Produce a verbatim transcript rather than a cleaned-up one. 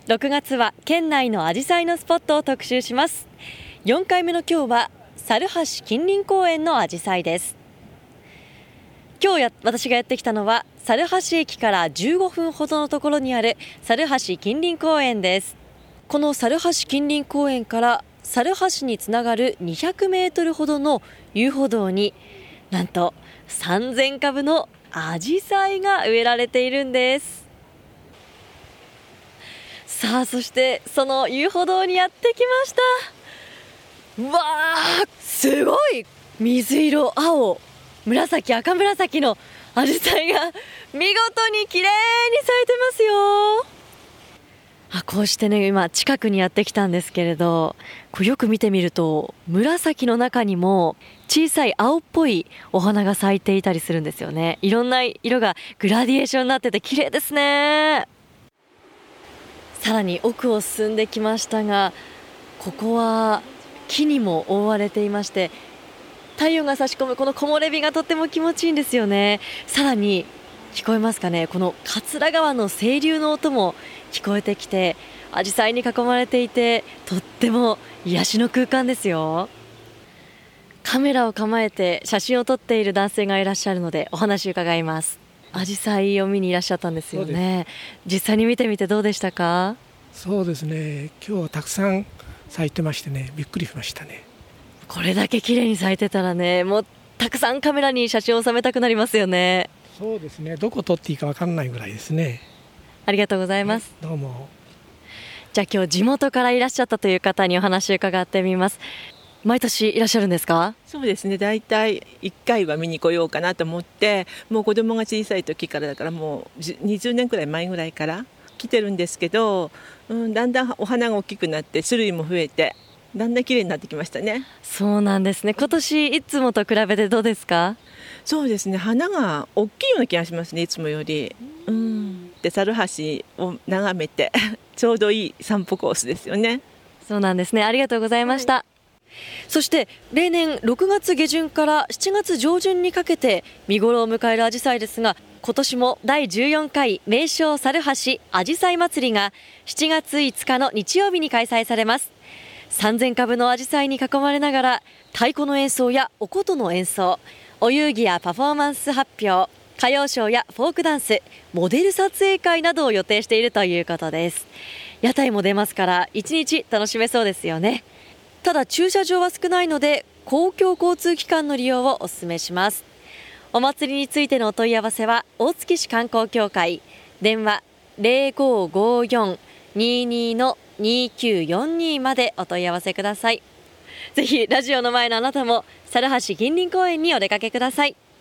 ろくがつは県内のアジサイのスポットを特集します。よんかいめの今日は猿橋近隣公園のアジサイです。今日や私がやってきたのは猿橋駅からじゅうごふんほどのところにある猿橋近隣公園です。この猿橋近隣公園から猿橋につながるにひゃくメートルほどの遊歩道になんとさんぜんかぶのアジサイが植えられているんです。さあ、そしてその遊歩道にやってきました。うわー、すごい水色、青、紫、赤紫のアジサイが見事に綺麗に咲いてますよ。あ、こうしてね、今近くにやってきたんですけれど、こうよく見てみると紫の中にも小さい青っぽいお花が咲いていたりするんですよね。いろんな色がグラディエーションになってて綺麗ですね。さらに奥を進んできましたが、ここは木にも覆われていまして、太陽が差し込むこの木漏れ日がとっても気持ちいいんですよね。さらに聞こえますかね、この桂川の清流の音も聞こえてきて、アジサイに囲まれていてとっても癒しの空間ですよ。カメラを構えて写真を撮っている男性がいらっしゃるのでお話を伺います。アジサイを見にいらっしゃったんですよね。実際に見てみてどうでしたか？ そうですね、今日はたくさん咲いてましてね、びっくりしましたね。 これだけ綺麗に咲いてたらね、もうたくさんカメラに写真を収めたくなりますよね。 そうですね、どこ撮っていいか分かんないぐらいですね。 ありがとうございます、 はい、どうも。 じゃあ今日地元からいらっしゃったという方にお話を伺ってみます。毎年いらっしゃるんですか？ そうですね、だいたいいっかいは見に来ようかなと思って、もう子供が小さい時からだから、もうにじゅうねんくらい前ぐらいから来てるんですけど、うん、だんだんお花が大きくなって種類も増えて、だんだん綺麗になってきましたね。 そうなんですね。今年いつもと比べてどうですか？ そうですね、花が大きいような気がしますね、いつもより。うん、で猿橋を眺めてちょうどいい散歩コースですよね。 そうなんですね、ありがとうございました、はい。そして例年ろくがつげじゅんからしちがつじょうじゅんにかけて見頃を迎えるアジサイですが、今年もだいじゅうよんかい名勝猿橋アジサイ祭りがしちがついつかの日曜日に開催されます。さんぜんかぶのアジサイに囲まれながら太鼓の演奏やお琴の演奏、お遊戯やパフォーマンス発表、歌謡ショーやフォークダンス、モデル撮影会などを予定しているということです。屋台も出ますからいちにち楽しめそうですよね。ただ駐車場は少ないので公共交通機関の利用をお勧めします。お祭りについてのお問い合わせは大月市観光協会、電話 ゼロごごよん にーにー のにーきゅうよんにー までお問い合わせください。ぜひラジオの前のあなたも猿橋近隣公園にお出かけください。